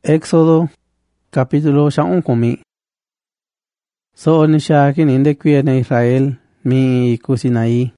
Éxodo capítulo 10. So nisha kininde kuene Israel mi kusinaí.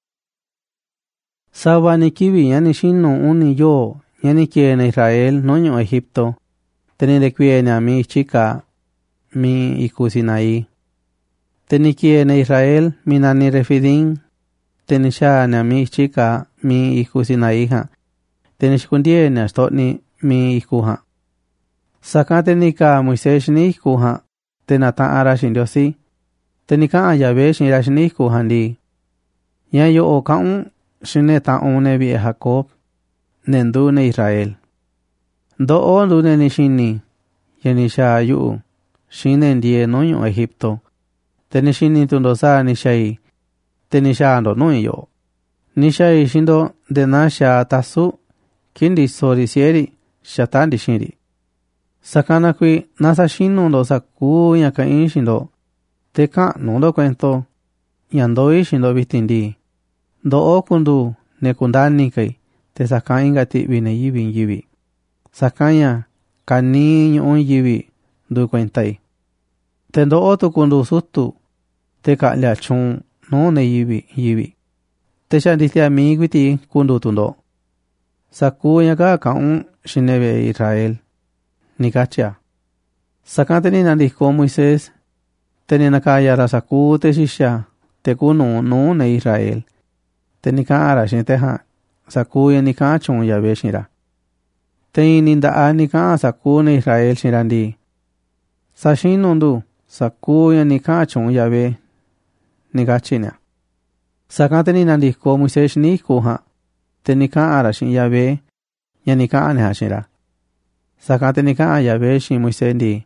Sawa ni kiwi yani shino uni yo yani kiene Israel noño Egipto. Tenide kuene a mi chica mi kusinaí. Teni kiene Israel minani refidin. Tenisha na mi chica mi kusinaí ha. Tenishkundiene astotni mi ikuha. Sakate nika Moisés ni kuha tenata ara shindiosi tenika Yahvé shirash ni kuhandi ya yo okaun shineta one bi Jacob nendu ne Israel do ondu ne nishini yenisha yu shinen die noño Egipto tenishini tundosa nishai tenisha ando noyo nishai shindo denasha tasu kindi sorisieri shatandi shiri Sakana kui nasa shinu ndo saku yaka inshindo. Teka nundo cuento. Yandoi shindo bitindi. Do okundu nekundani kai. Te saka ingati bine yibi. Sakanya kani un yibi du cuentai. Tendo otu kundu sutu. Teka liachun no ne yibi. Te shanditia miguiti kundu tundo. Saku yaka kaun shinebe Israel. Nikachia. Sakateni nandiko Moisés. Teninakaya rasaku te shisha. Tekunu no ne Israel. Tenikara shinteha. Saku ya nikachun Yahvé shira. Teininda anika saku ne Israel shirandi. Sashinundu. Saku ya nikachun Yahvé. Nikachina. Sakateni nandiko Moisés nikuha. Tenikara shin Yahvé. Yanikane shira. Sakate nika Yahvé shi Moisendi.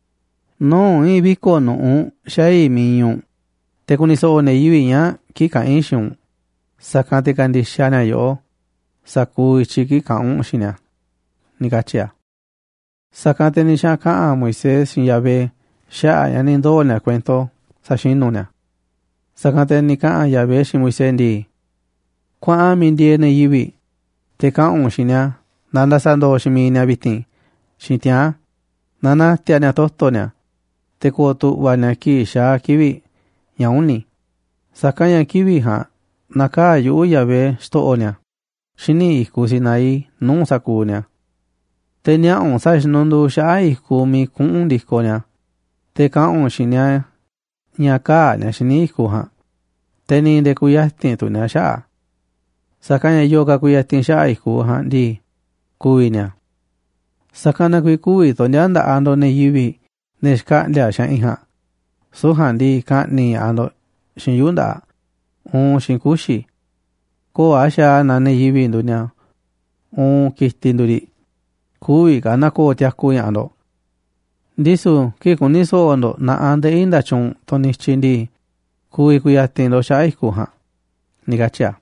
No ibiko no shai minyu. Tekuniso ne yuinya kika inshun. Sakate kandishana yo. Saku ichiki kaun shina. Nikachia. Sakate nisha kaa Moisés shi Yahvé. Sha yanindo na cuento. Sashinuna. Sakate nika Yahvé shi Moisendi. Kwa mindie ne yui. Te kaun shina. Nanda sando shimina bitin. Shintia, nana tiania tostonia. Te kuotu wania ki sha kiwi. Yauni. Sakanya kiwi ha. Naka yu Yahvé stoonia. Shini ikusinai nun sakunia. Tenia on sashnundu sha ikumi kun diskonia. Te kaun shinia. Nyaka nia shini ikuha. Teni de kuyastin tunia sha. Sakanya yoga kuyastin sha ikuha di. Kuwinia. Sakana kui tonyanda ando ne yibi neshka lia shan iha. Suhandi ka ni ando shinyunda. Shinkushi. Ko asha na ne yibi dunya. Kistinduri. Kui gana ko tiakuya ando. Disu kikuniso ando na ande inda chun tonichindi. Kui kuyatindo sha ikuha. Nikachia.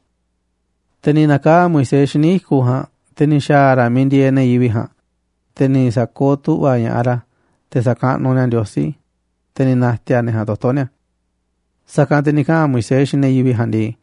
Teninaka Moisés ni ikuha. Tenishara mindie ne yibi ha. Teni sakotu vaya ara. Te sakano na diosi. Teni nastia neha totonia. Sakante nika Moisés ne yibi handi.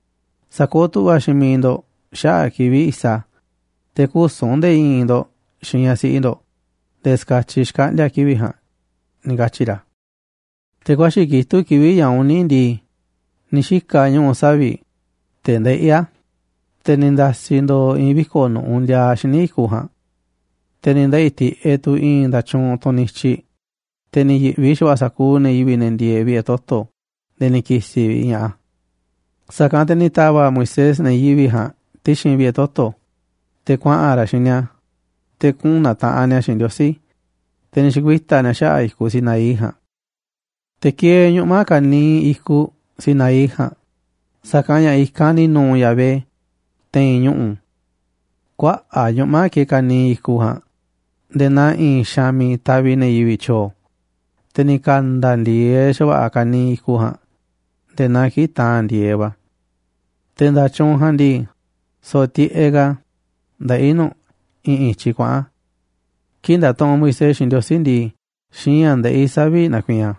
Sakotu va shimindo. Sha kivi isa. Te kusonde indo. Shinyasi indo. Deskachishka lia kivi ha. Nikachira. Te kwashi kistu kivi yauni ndi. Nishika nyo sabi. Tende ia. Teninda sindo ibiko no undia shiniku ha. Teninda iti etu inda chun tonichi. Teni vishwa saku ne ibinendie vietoto. Deni kisi ya. Sakante ni taba Moisés ne yibi ha. Tishin vietoto. Te kwa ara shinya. Te kuna ta ania shindiosi. Teni shiguita na sha iku sinai ha. Te kie nyuma kani iku sinai ha. Sakanya ikani no Yahvé. Teñu. Kwa ayoma ke kani ikuha. Dena in shami tabine yibicho. Tenikanda lieswa akani ikuha. Dena kitan dieva. Tenda chonhandi. Soti ega. Da ino. Ichikwa. Kinda ton Moisés shindiosindi. Shian de isabi nakuya.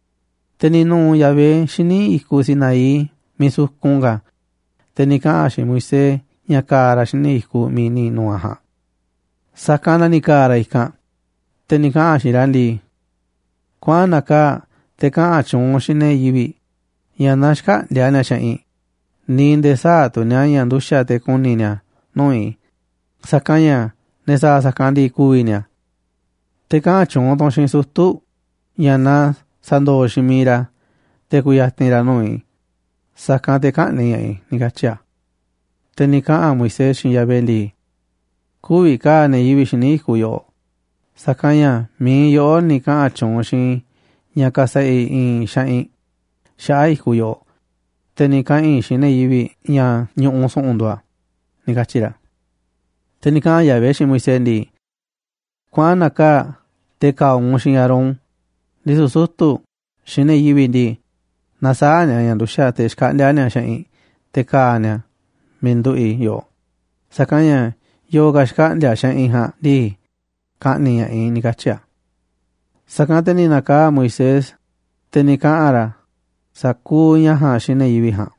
Teninu Yahvé shini ikusinai. Misukunga. Tenika ashi Moisés. Nyakara shiniku mini nuaha. Sakana nikara ika. te ni ka'a xi'in ra ndii: ―Kua'an naka te ka'an tyu'un xi'in ne'e yivi' ña na xka'ndia ni'an xi'in ni nte saa tu'nia ña nduxa te'e kuni ni'an nu'i, sakan ña ne saa sakan ndi kuvi ni'an. Te ka'an tyu'un tu'n xi'in sutu ña na sandoo xi'in mii ra te kuyatin ra nu'i, sakan te'e ka'ni ña'i ―ni katyi ra. Te ni ka'an Moisés xi'in Yahvé ndii: ―Kuvi kaa ne'e yivi xini iku yo'o, sakan ña mii yo'o ni ka'an tyu'un xi'in ña kasa'i iin xa'in xa'a iku yo'o, te ni ka'in xi'in ne'e yivi' ña ñu'u su'un ntua ―ni katyi ra. Te ni ka'an Yahvé xi'in Moisés ndii: ―Kua'an naka te ka'un xi'in Aarón, ndisu sutu xi'in ne'e yivi' ndii, na saa ni'an ña nduxa te xka'ndia ni'an xi'in te kaa ni'an mindu'i yo'o, sakan ña yoo ka xka'ndia xi'in jan ndii, ka'ni ña'i ―ni katyi ra. Sakan te ni nakaa Moisés te ni ka'an ra sakuu ña jan xi'in ne'e yivi jan.